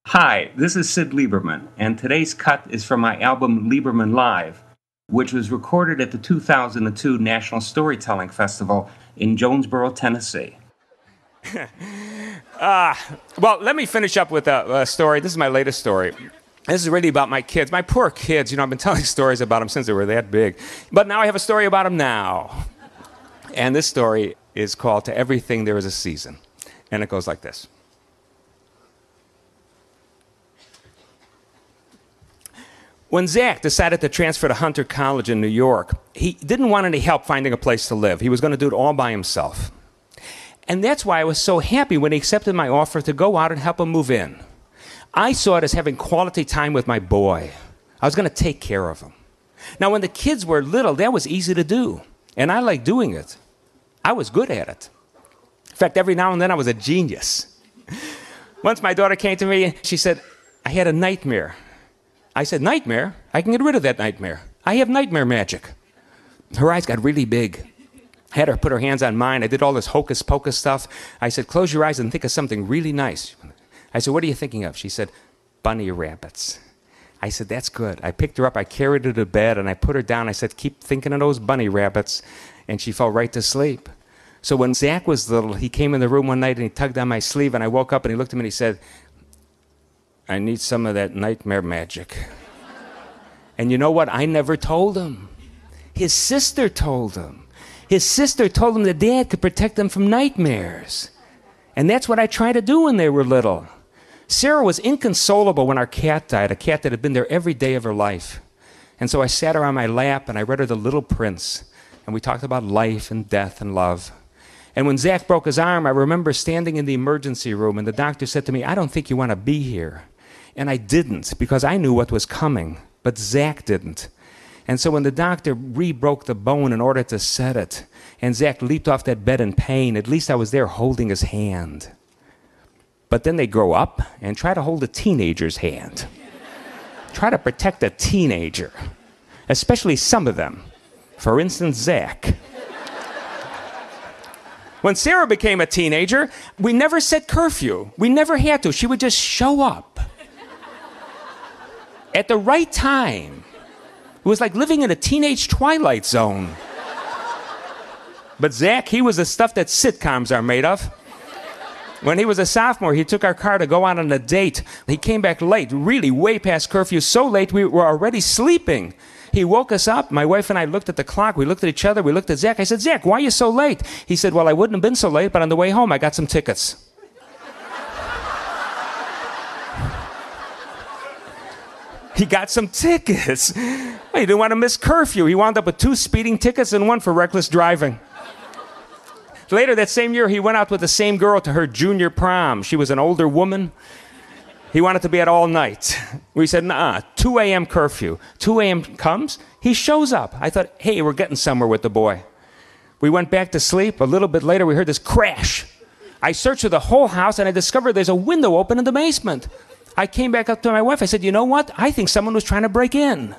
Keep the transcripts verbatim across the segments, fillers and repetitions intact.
Hi, this is Sid Lieberman, and today's cut is from my album Lieberman Live, which was recorded at the two thousand two National Storytelling Festival in Jonesboro, Tennessee. uh, well, let me finish up with a, a story. This is my latest story. This is really about my kids. My poor kids. You know, I've been telling stories about them since they were that big. But now I have a story about them now. And this story is called To Everything There Is a Season. And it goes like this. When Zach decided to transfer to Hunter College in New York, he didn't want any help finding a place to live. He was going to do it all by himself. And that's why I was so happy when he accepted my offer to go out and help him move in. I saw it as having quality time with my boy. I was going to take care of him. Now, when the kids were little, that was easy to do. And I liked doing it. I was good at it. In fact, every now and then I was a genius. Once my daughter came to me, she said, I had a nightmare. I said, nightmare? I can get rid of that nightmare. I have nightmare magic. Her eyes got really big. I had her put her hands on mine. I did all this hocus pocus stuff. I said, close your eyes and think of something really nice. I said, what are you thinking of? She said, bunny rabbits. I said, that's good. I picked her up, I carried her to bed, and I put her down. I said, keep thinking of those bunny rabbits. And she fell right to sleep. So when Zach was little, he came in the room one night and he tugged on my sleeve, and I woke up and he looked at me and he said, I need some of that nightmare magic. And you know what? I never told him. His sister told him. His sister told him that Dad could protect them from nightmares. And that's what I tried to do when they were little. Sarah was inconsolable when our cat died, a cat that had been there every day of her life. And so I sat her on my lap and I read her The Little Prince. And we talked about life and death and love. And when Zach broke his arm, I remember standing in the emergency room and the doctor said to me, I don't think you want to be here. And I didn't, because I knew what was coming, but Zach didn't. And so when the doctor re-broke the bone in order to set it, and Zach leaped off that bed in pain, at least I was there holding his hand. But then they grow up and try to hold a teenager's hand. Try to protect a teenager, especially some of them. For instance, Zach. When Sarah became a teenager, we never set curfew. We never had to. She would just show up at the right time. It was like living in a teenage Twilight Zone. But Zach, he was the stuff that sitcoms are made of. When he was a sophomore, he took our car to go out on a date. He came back late, really way past curfew, so late we were already sleeping. He woke us up. My wife and I looked at the clock. We looked at each other. We looked at Zach. I said, Zach, why are you so late? He said, well, I wouldn't have been so late, but on the way home, I got some tickets. He got some tickets. Well, he didn't want to miss curfew. He wound up with two speeding tickets and one for reckless driving. Later that same year, he went out with the same girl to her junior prom. She was an older woman. He wanted to be out all night. We said, nah, two a.m. curfew. two a.m. comes, he shows up. I thought, hey, we're getting somewhere with the boy. We went back to sleep. A little bit later, we heard this crash. I searched through the whole house, and I discovered there's a window open in the basement. I came back up to my wife. I said, you know what? I think someone was trying to break in.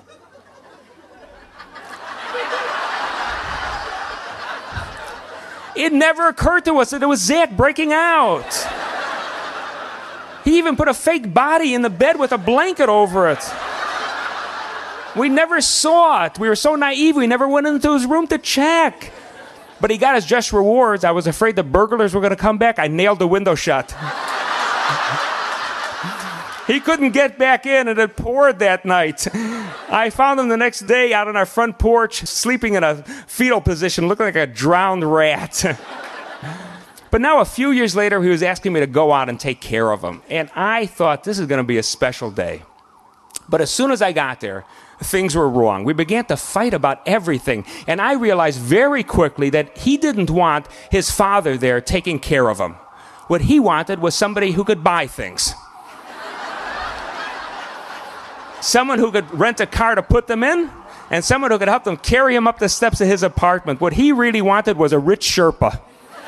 It never occurred to us that it was Zach breaking out. He even put a fake body in the bed with a blanket over it. We never saw it. We were so naive, we never went into his room to check. But he got his just rewards. I was afraid the burglars were going to come back. I nailed the window shut. He couldn't get back in, and it poured that night. I found him the next day out on our front porch, sleeping in a fetal position, looking like a drowned rat. But now, a few years later, he was asking me to go out and take care of him. And I thought this is going to be a special day. But as soon as I got there, things were wrong. We began to fight about everything. And I realized very quickly that he didn't want his father there taking care of him. What he wanted was somebody who could buy things. Someone who could rent a car to put them in, and someone who could help them carry him up the steps of his apartment. What he really wanted was a rich Sherpa.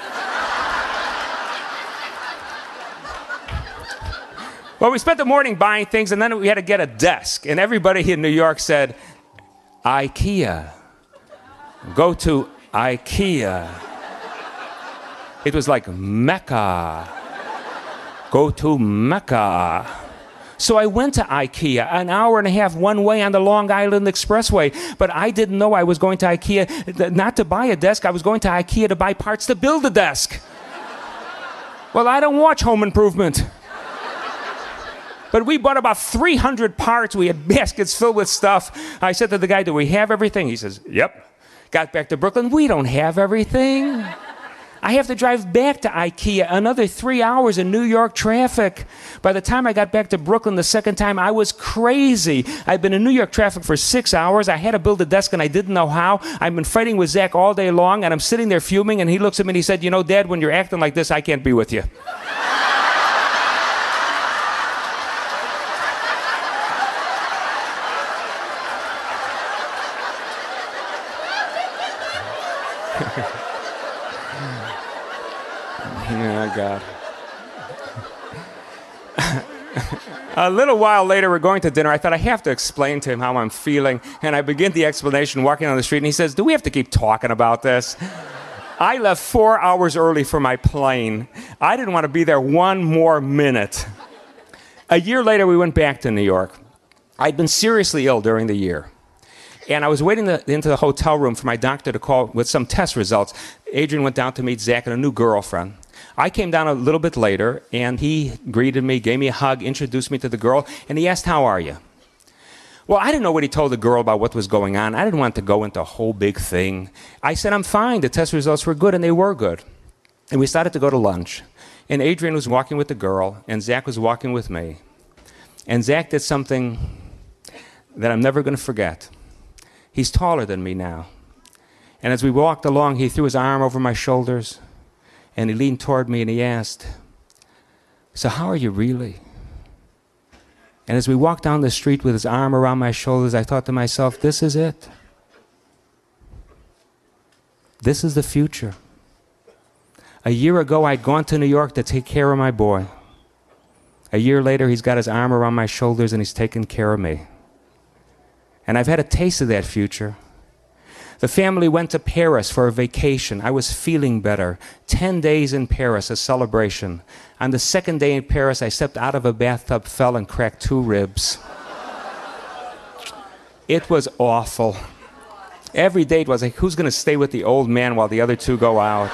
Well, we spent the morning buying things, and then we had to get a desk. And everybody in New York said, IKEA. Go to IKEA. It was like Mecca. Go to Mecca. So I went to IKEA, an hour and a half one way on the Long Island Expressway. But I didn't know I was going to IKEA not to buy a desk. I was going to IKEA to buy parts to build a desk. Well, I don't watch Home Improvement. But we bought about three hundred parts. We had baskets filled with stuff. I said to the guy, do we have everything? He says, yep. Got back to Brooklyn. We don't have everything. I have to drive back to IKEA another three hours in New York traffic. By the time I got back to Brooklyn the second time, I was crazy. I'd been in New York traffic for six hours. I had to build a desk, and I didn't know how. I've been fighting with Zach all day long, and I'm sitting there fuming, and he looks at me and he said, you know, Dad, when you're acting like this, I can't be with you. Oh, God. A little while later, we're going to dinner. I thought I have to explain to him how I'm feeling. And I begin the explanation walking on the street. And he says, do we have to keep talking about this? I left four hours early for my plane. I didn't want to be there one more minute. A year later, we went back to New York. I'd been seriously ill during the year. And I was waiting the, into the hotel room for my doctor to call with some test results. Adrian went down to meet Zach and a new girlfriend. I came down a little bit later, and he greeted me, gave me a hug, introduced me to the girl, and he asked, how are you? Well, I didn't know what he told the girl about what was going on. I didn't want to go into a whole big thing. I said, I'm fine. The test results were good, and they were good. And we started to go to lunch. And Adrian was walking with the girl, and Zach was walking with me. And Zach did something that I'm never going to forget. He's taller than me now. And as we walked along, he threw his arm over my shoulders, and he leaned toward me and he asked, so how are you really? And as we walked down the street with his arm around my shoulders, I thought to myself, this is it. This is the future. A year ago, I'd gone to New York to take care of my boy. A year later, he's got his arm around my shoulders and he's taking care of me. And I've had a taste of that future. The family went to Paris for a vacation. I was feeling better. Ten days in Paris, a celebration. On the second day in Paris, I stepped out of a bathtub, fell, and cracked two ribs. It was awful. Every date was like, who's going to stay with the old man while the other two go out?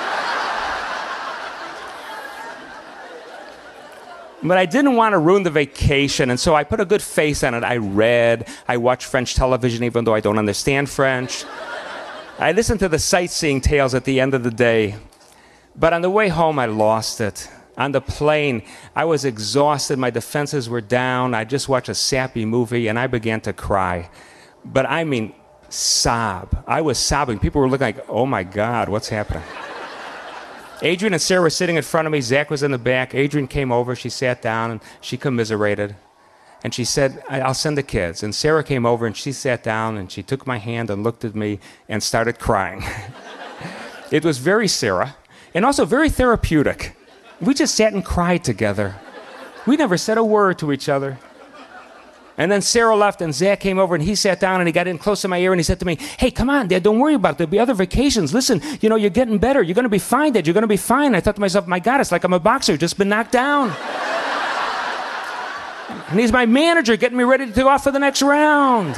But I didn't want to ruin the vacation, and so I put a good face on it. I read, I watched French television even though I don't understand French. I listened to the sightseeing tales at the end of the day. But on the way home, I lost it. On the plane, I was exhausted. My defenses were down. I just watched a sappy movie, and I began to cry. But I mean, sob. I was sobbing. People were looking like, oh my God, what's happening? Adrian and Sarah were sitting in front of me. Zach was in the back. Adrian came over. She sat down, and she commiserated. And she said, I'll send the kids. And Sarah came over, and she sat down, and she took my hand and looked at me and started crying. It was very Sarah, and also very therapeutic. We just sat and cried together. We never said a word to each other. And then Sarah left, and Zach came over, and he sat down, and he got in close to my ear, and he said to me, hey, come on, Dad, don't worry about it. There'll be other vacations. Listen, you know, you're getting better. You're going to be fine, Dad. You're going to be fine. I thought to myself, my God, it's like I'm a boxer, just been knocked down. And he's my manager, getting me ready to go off for the next round.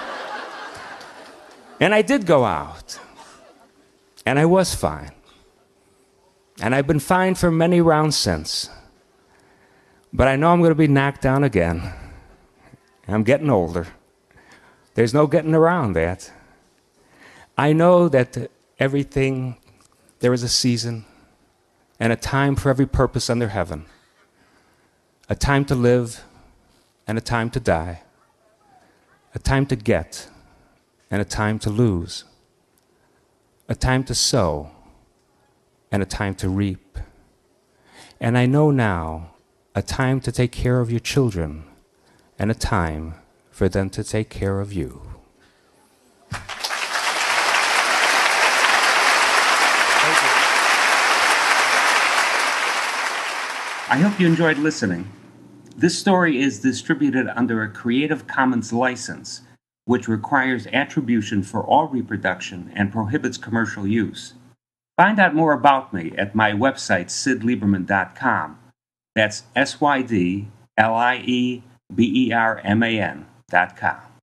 And I did go out. And I was fine. And I've been fine for many rounds since. But I know I'm going to be knocked down again. I'm getting older. There's no getting around that. I know that everything, there is a season and a time for every purpose under heaven. A time to live and a time to die. A time to get and a time to lose. A time to sow and a time to reap. And I know now a time to take care of your children and a time for them to take care of you. Thank you. I hope you enjoyed listening. This story is distributed under a Creative Commons license, which requires attribution for all reproduction and prohibits commercial use. Find out more about me at my website, sid lieberman dot com. That's S Y D L I E B E R M A N dot com.